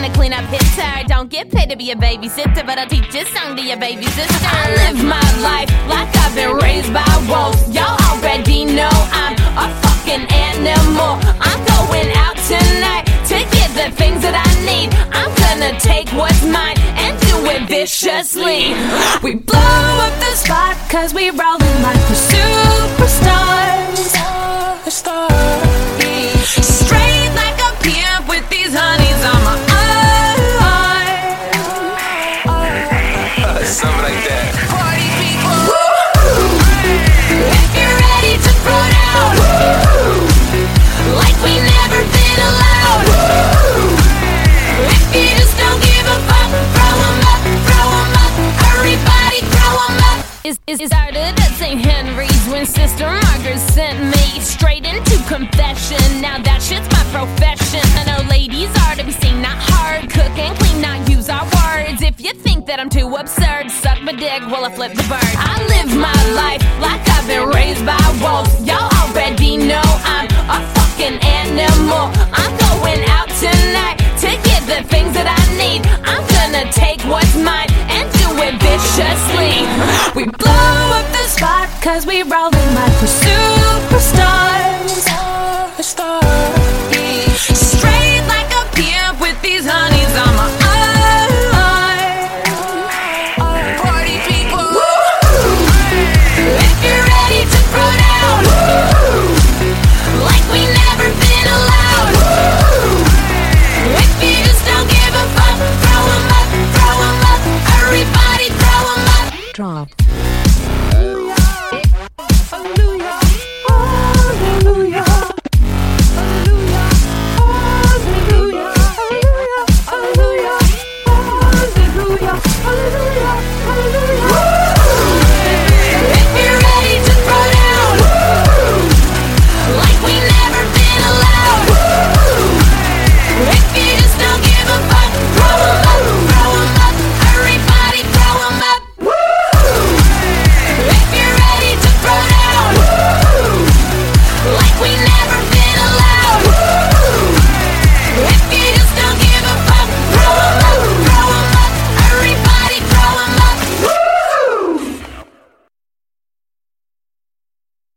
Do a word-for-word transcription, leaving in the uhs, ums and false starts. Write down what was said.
wanna clean up his hair. Don't get paid to be a babysitter, but I'll teach this song to your baby sister. I live my life like I've been raised by wolves. Y'all already know I'm a fucking animal. I'm going out tonight to get the things that I need. I'm gonna take what's mine and do it viciously. We blow up the spot cause we rollin' like we're superstars. Straight like a pimp with these honeys on my arm. Something like that. Party people, if you're ready to throw down, like we never been allowed. If you just don't give a fuck, throw 'em up, throw 'em up. Everybody throw 'em up. Is is started at Saint Henry's when Sister Margaret sent me straight into confession. Now that shit's my profession. I know ladies are to be seen, not hard. Cook and clean, not use our words. If you think that I'm too absurd, suck my dick while I flip the bird. I live my life like I've been raised by wolves. Y'all already know I'm a fucking animal. I'm going out tonight to get the things that I need. I'm gonna take what's mine and do it viciously. We blow up the spot cause we roll